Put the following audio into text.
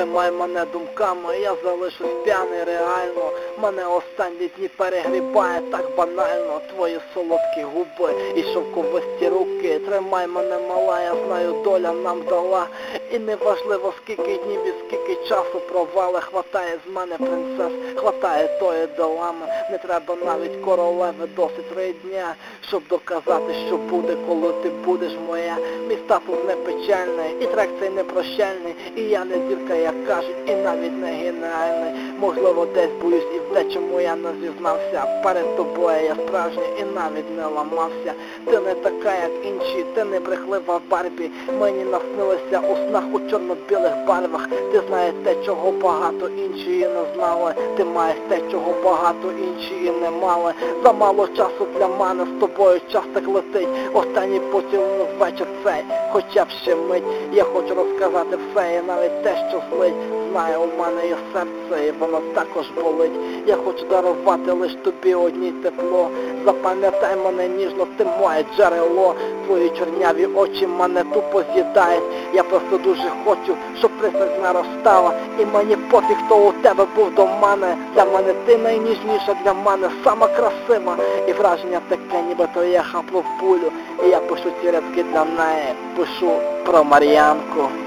Тримай мене думками, я залишусь п'яний реально. Мене останні дні перегрібає так банально. Твої солодкі губи і шовковисті руки. Тримай мене, мала, я знаю, доля нам дала. І неважливо скільки днів і скільки часу провали. Хватає з мене принцес, хватає тої долами. Не треба навіть королеви, досить рідня, щоб доказати, що буде, коли ти будеш моя. Мій статус не печальний, і трек цей не прощальний. І я не зірка, як кажуть, і навіть не геніальний. Можливо, десь боюсь і в те, чому я не зізнався. Перед тобою я справжній і навіть не ламався. Ти не така, як інші, ти не брехлива Барбі. Мені наснилося у снах у чорно-білих барвах. Ти знаєш те, чого багато інші і не знали. Ти маєш те, чого багато інші і не мали. Замало часу для мене, з тобою час так летить. Останній поцілунок вечір цей, хоча б ще мить. Я хочу розказати все і навіть те, що злить. Знаю, у мене є серце і воно також болить. Я хочу дарувати лиш тобі одній тепло. Запам'ятай мене ніжно, ти моє джерело. Твої чорняві очі мене тупо з'їдають. Я просто дуже хочу, щоб пристрасть наростала. І мені пофіг, хто у тебе був до мене. Для мене ти найніжніша, для мене сама красива. І враження таке, нібито я хаплю в пулю. І я пишу ці рядки для неї, пишу про Мар'янку.